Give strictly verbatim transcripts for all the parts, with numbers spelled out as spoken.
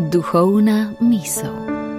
Duhovna misel.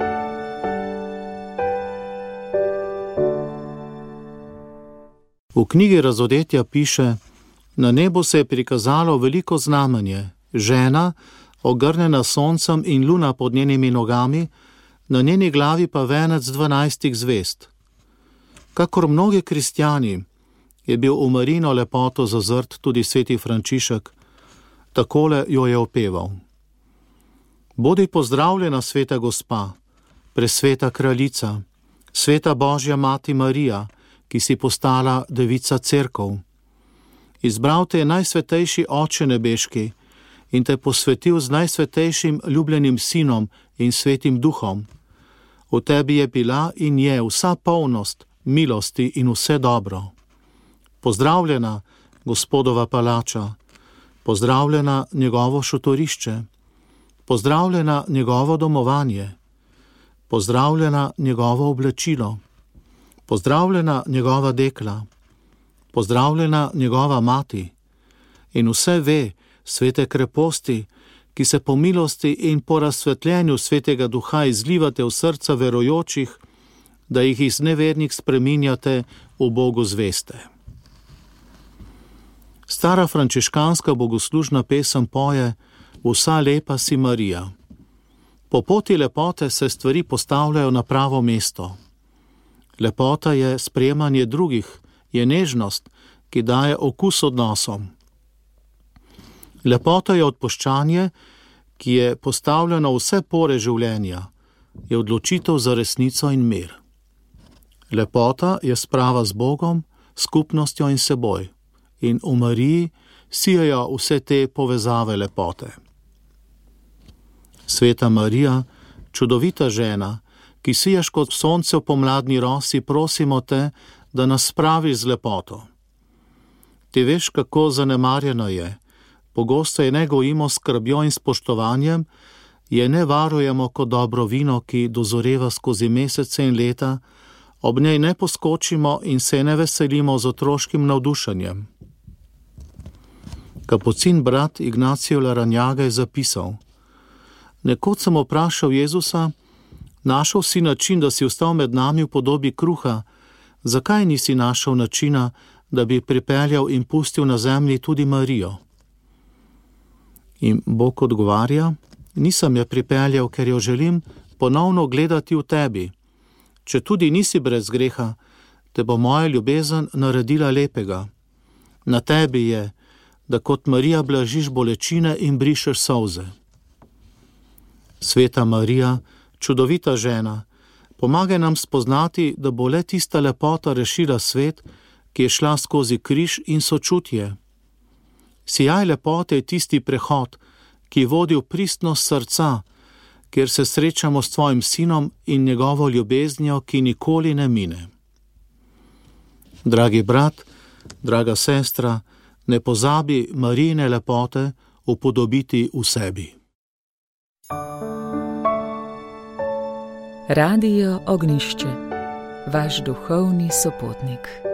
V knjigi Razodetja piše: Na nebu se je prikazalo veliko znamenje, žena, ogrnjena soncem in luna pod njenimi nogami, na njeni glavi pa venec dvanajstih zvezd. Kakor mnogi kristjani, je bil v Marijino lepoto zazrt tudi sveti Frančišek, takole jo je opeval: Bodi pozdravljena, sveta gospa, presveta kraljica, sveta Božja mati Marija, ki si postala devica cerkov. Izbral te je najsvetejši Oče nebeški in te posvetil z najsvetejšim ljubljenim sinom in svetim duhom. V tebi je bila in je vsa polnost milosti in vse dobro. Pozdravljena, Gospodova palača, pozdravljena njegovo šotorišče, pozdravljena njegovo domovanje, pozdravljena njegovo oblačilo, pozdravljena njegova dekla, pozdravljena njegova mati in vse ve, svete kreposti, ki se po milosti in po razsvetljenju svetega duha izlivate v srca verujočih, da jih iz nevernih spreminjate v Bogu zveste. Stara frančiškanska bogoslužna pesem poje: Vsa lepa si Marija. Po poti lepote se stvari postavljajo na pravo mesto. Lepota je sprejemanje drugih, je nežnost, ki daje okus odnosom. Lepota je odpuščanje, ki je postavljeno v vse pore življenja, je odločitev za resnico in mir. Lepota je sprava z Bogom, skupnostjo in seboj, in v Mariji sijajo vse te povezave lepote. Sveta Marija, čudovita žena, ki sijaš kot sonce v pomladni rosi, prosimo te, da nas spraviš z lepoto. Ti veš, kako zanemarjena je, pogosto je ne gojimo s skrbjo in spoštovanjem, je ne varujemo kot dobro vino, ki dozoreva skozi mesece in leta, ob njej ne poskočimo in se ne veselimo z otroškim navdušenjem. Kapucin brat Ignacio Larrañaga je zapisal: Nekoč sem vprašal Jezusa: Našel si način, da si ostal med nami v podobi kruha, zakaj nisi našel načina, da bi pripeljal in pustil na zemlji tudi Marijo? In Bog odgovarja: Nisem je pripeljal, ker jo želim ponovno gledati v tebi. Če tudi nisi brez greha, te bo moja ljubezen naredila lepega. Na tebi je, da kot Marija blažiš bolečine in brišeš solze. Sveta Marija, čudovita žena, pomagaj nam spoznati, da bo le tista lepota rešila svet, ki je šla skozi križ in sočutje. Sijaj lepote je tisti prehod, ki vodi v pristnost srca, kjer se srečamo s tvojim sinom in njegovo ljubeznijo, ki nikoli ne mine. Dragi brat, draga sestra, ne pozabi Marijine lepote upodobiti v sebi. Radio Ognjišče, vaš duhovni sopotnik.